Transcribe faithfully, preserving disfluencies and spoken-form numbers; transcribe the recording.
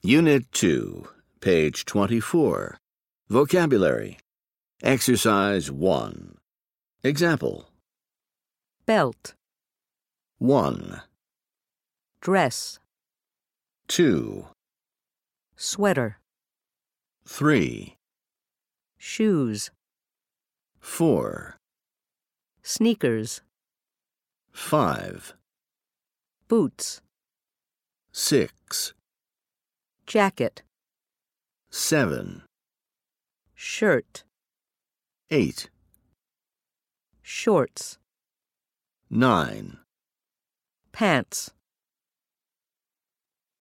Unit two, page twenty-four. Vocabulary. Exercise one. Example. Belt, one, dress, two, sweater, three, shoes, four, sneakers, five, boots, six, jacket, seven, shirt, eight, shorts, nine, pants.